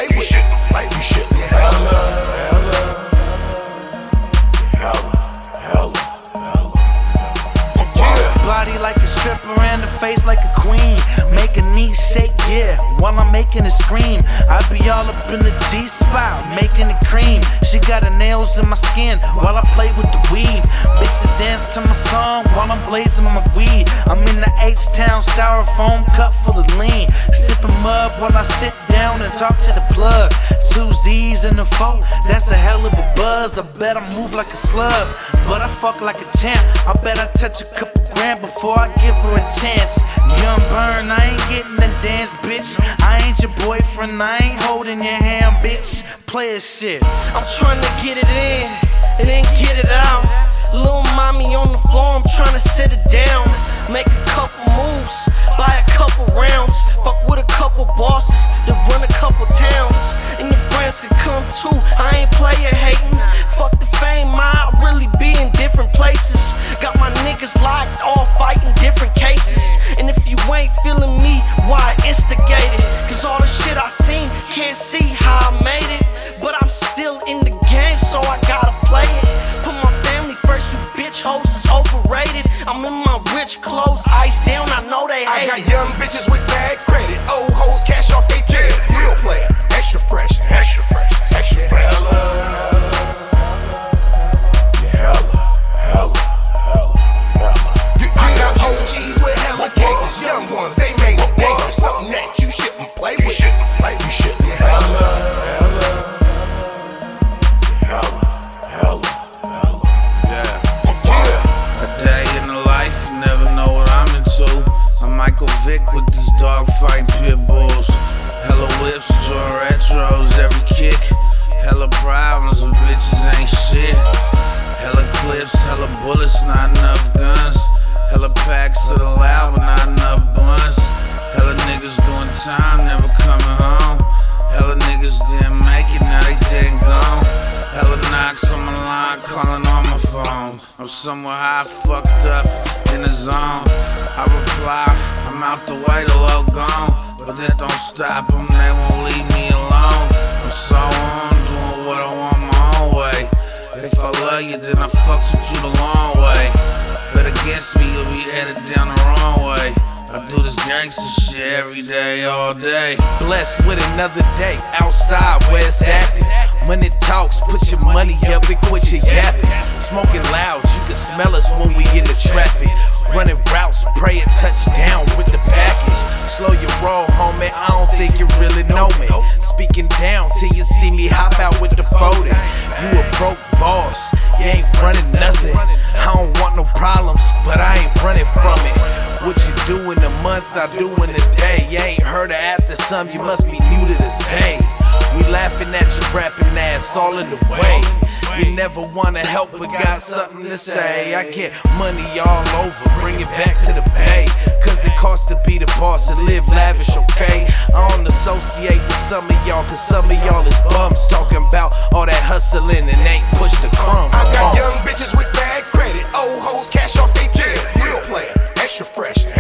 play with. We shouldn't Body like a stripper and a face like a queen. Make a knee shake, yeah, while I'm making it scream. I be all up in the G-spot, making it cream. She got her nails in my skin while I play with the weave. Bitches dance to my song while I'm blazing my weed. I'm in the H-Town styrofoam cup full of lean. Sipping mud while I sit down and talk to the plug. 2 Z's and a 4, that's a hell of a buzz. I bet I move like a slug, but I fuck like a champ. I bet I touch a couple grand before I give her a chance. Young burn, I ain't getting the dance, bitch. I ain't your boyfriend, I ain't holding your hand, bitch. Play a shit. I'm trying to get it in and then get it out. Little mommy on the floor, I'm trying to sit it down. Make a couple moves, buy a couple rounds. Fuck with a couple bosses that run a couple towns. And your friends can come too, I ain't player hating. Fuck the fame, I really be in different places. Got my niggas locked, all fighting different cases. And if you ain't feeling me, why instigate it? Cause all the shit I seen, can't see how I made it. But I'm still in the game, so I gotta play it. Put my family first, you bitch hoes is overrated. I'm in my rich clothes, ice down, I know they hate I got young bitches with bad credit, old hoes cash off they dead. Real player, extra fresh, extra fresh, extra fresh. I got OGs with hella cases, young ones, they made it dangerous. Something that you shouldn't play with. We shouldn't Michael Vick with these dog fight pit bulls. Hella whips, joint retros, every kick. Hella problems with bitches ain't shit. Hella clips, hella bullets, not enough guns. Hella packs of the loud, but not enough blunts. Hella niggas doing time, never coming home. Hella niggas didn't make it, now they dead and gone. Hella knocks on my line, calling on my phone. I'm somewhere high, fucked up, in the zone. I reply, I'm out the way, the low gone. But that don't stop them, they won't leave me alone. I'm so on, doing what I want my own way. If I love you, then I fucks with you the long way. Bet against me, you'll be headed down the wrong way. I do this gangster shit every day, all day. Blessed with another day, outside where it's active. When it talks, put your money up and quit your yapping. Smoking loud, you can smell us when we in the traffic. Running routes, pray a touchdown with the package. Slow your roll, homie, I don't think you really know me. Speaking down till you see me hop out with the photo. You a broke boss, you ain't running nothing. I don't want no problems, but I ain't running from it. What you do in a month, I do in a day. You ain't heard of after some, you must be new to the same. We laughing at your rapping ass all in the way. You never wanna help but got something to say. I get money all over, bring it back to the bay. Cause it costs to be the boss and live lavish, okay? I don't associate with some of y'all, cause some of y'all is bums. Talking about all that hustling and ain't push the crumb. I got young bitches with bad credit, old hoes cash off they dead. Real player, extra fresh.